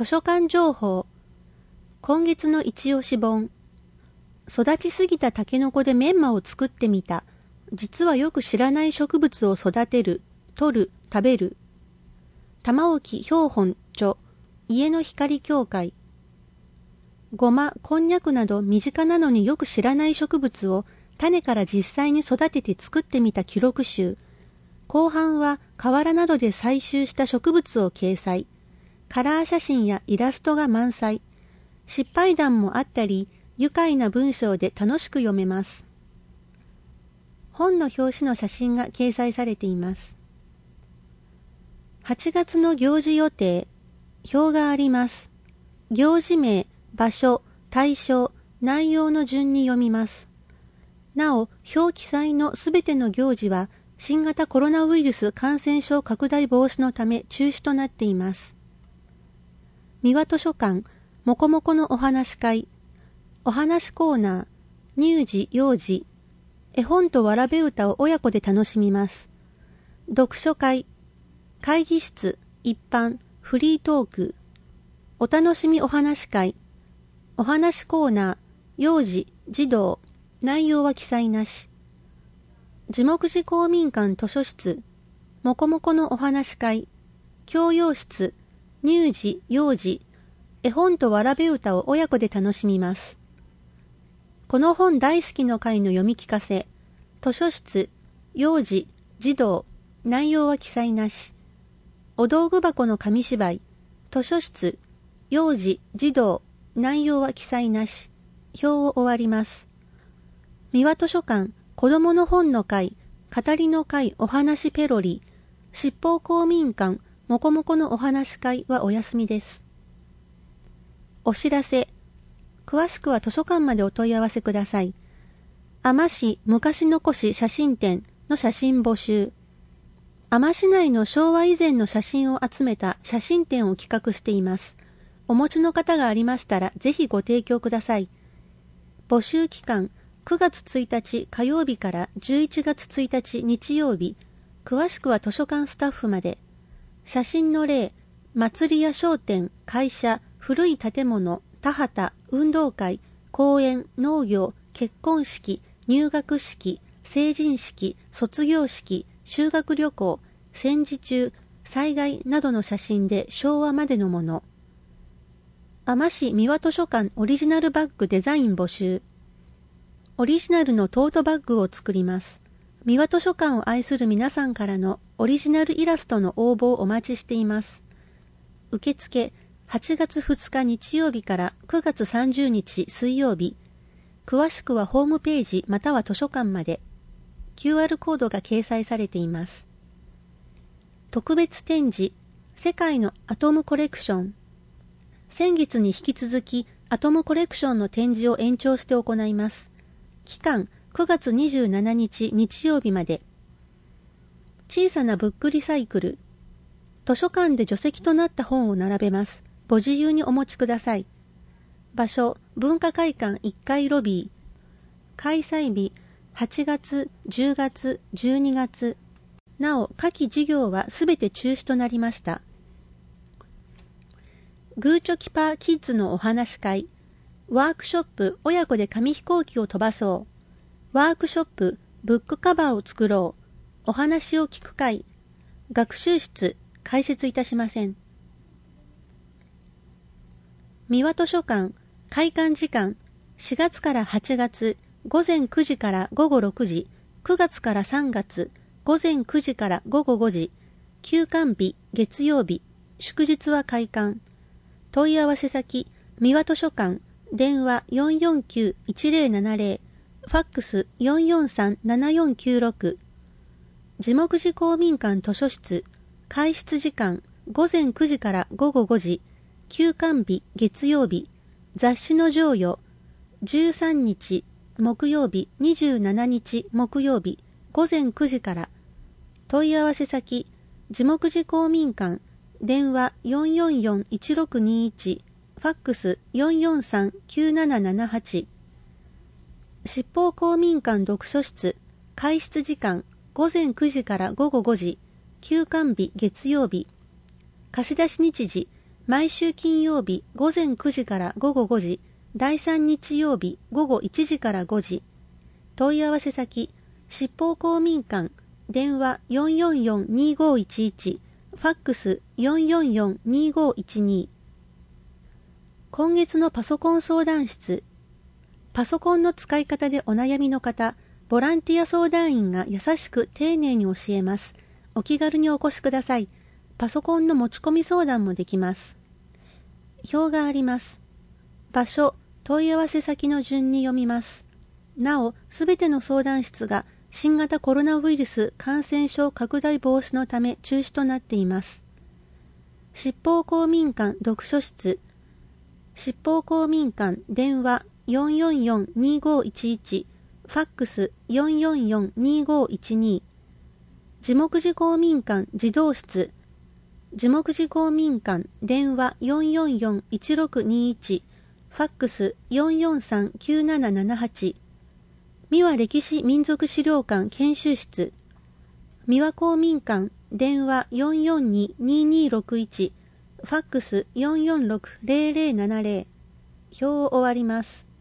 図書館情報。今月の一押し本。育ちすぎたタケノコでメンマを作ってみた。実はよく知らない植物を育てる、取る、食べる。玉置標本著、家の光協会。ごま、こんにゃくなど身近なのによく知らない植物を種から実際に育てて作ってみた記録集。後半は河原などで採集した植物を掲載。カラー写真やイラストが満載。失敗談もあったり、愉快な文章で楽しく読めます。本の表紙の写真が掲載されています。8月の行事予定。表があります。行事名、場所、対象、内容の順に読みます。なお、表記載のすべての行事は、新型コロナウイルス感染症拡大防止のため中止となっています。三輪図書館、もこもこのお話会、お話コーナー、乳児、幼児、絵本とわらべ歌を親子で楽しみます。読書会、会議室、一般、フリートーク、お楽しみお話会、お話コーナー、幼児、児童、内容は記載なし。地木寺公民館図書室、もこもこのお話会、教養室、乳児、幼児、絵本とわらべ歌を親子で楽しみます。この本大好きの会の読み聞かせ、図書室、幼児、児童、内容は記載なし。お道具箱の紙芝居、図書室、幼児、児童、内容は記載なし。表を終わります。三輪図書館、子供の本の会、語りの会お話ペロリ、七宝公民館、もこもこのお話会はお休みです。お知らせ。詳しくは図書館までお問い合わせください。海士昔残し写真展の写真募集。海士市内の昭和以前の写真を集めた写真展を企画しています。お持ちの方がありましたらぜひご提供ください。募集期間9月1日火曜日から11月1日日曜日。詳しくは図書館スタッフまで。写真の例、祭りや商店、会社、古い建物、田畑、運動会、公園、農業、結婚式、入学式、成人式、卒業式、修学旅行、戦時中、災害などの写真で昭和までのもの。海士三輪図書館オリジナルバッグデザイン募集。オリジナルのトートバッグを作ります。三輪図書館を愛する皆さんからのオリジナルイラストの応募をお待ちしています。受付8月2日日曜日から9月30日水曜日。詳しくはホームページまたは図書館まで。QR コードが掲載されています。特別展示、世界のアトムコレクション。先月に引き続きアトムコレクションの展示を延長して行います。期間9月27日日曜日まで。小さなブックリサイクル。図書館で書籍となった本を並べます。ご自由にお持ちください。場所、文化会館1階ロビー。開催日、8月、10月、12月。なお、下記事業はすべて中止となりました。グーチョキパーキッズのお話会。ワークショップ親子で紙飛行機を飛ばそう。ワークショップブックカバーを作ろう。お話を聞く会。学習室開設いたしません。三輪図書館開館時間4月から8月午前9時から午後6時、9月から3月午前9時から午後5時、休館日月曜日、祝日は開館。問い合わせ先三輪図書館電話 449-1070 ファックス 443-7496 地木寺公民館図書室開室時間午前9時から午後5時休館日月曜日雑誌の贈与13日木曜日27日木曜日午前9時から問い合わせ先地木寺公民館電話 444-1621 ファックス 443-9778 七宝公民館読書室開室時間午前9時から午後5時休館日月曜日貸し出し日時毎週金曜日午前9時から午後5時、第3日曜日午後1時から5時。問い合わせ先、執法公民館、電話444-2511、ファックス444-2512。今月のパソコン相談室。パソコンの使い方でお悩みの方、ボランティア相談員が優しく丁寧に教えます。お気軽にお越しください。パソコンの持ち込み相談もできます。表があります。場所、問い合わせ先の順に読みます。なお、すべての相談室が新型コロナウイルス感染症拡大防止のため中止となっています。執法公民館読書室。執法公民館電話444-2511、ファックス444-2512。樹木寺公民館児童室。樹木寺公民館電話444-1621、ファックス443-9778。三輪歴史民族資料館研修室。三輪公民館電話442-2261、ファックス446-0070。表を終わります。